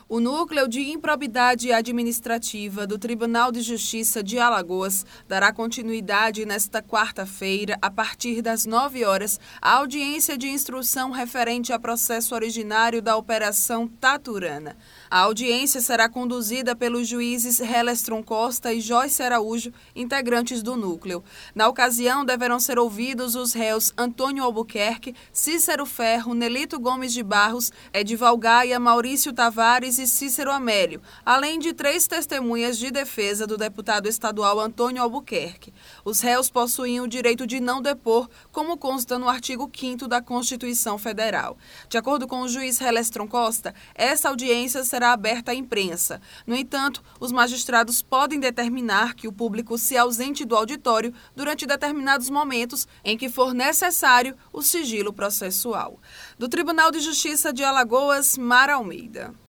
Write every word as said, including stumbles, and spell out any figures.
O Núcleo de Improbidade Administrativa do Tribunal de Justiça de Alagoas dará continuidade nesta quarta-feira, a partir das nove horas, à audiência de instrução referente a processo originário da Operação Taturana. A audiência será conduzida pelos juízes Helestron Costa e Joyce Araújo, integrantes do núcleo. Na ocasião, deverão ser ouvidos os réus Antônio Albuquerque, Cícero Ferro, Nelito Gomes de Barros, Edival Gaia, Maurício Tavares e Cícero Amélio, além de três testemunhas de defesa do deputado estadual Antônio Albuquerque. Os réus possuem o direito de não depor, como consta no artigo quinto da Constituição Federal. De acordo com o juiz Helestron Costa, essa audiência será aberta à imprensa. No entanto, os magistrados podem determinar que o público se ausente do auditório durante determinados momentos em que for necessário o sigilo processual. Do Tribunal de Justiça de Alagoas, Mara Almeida.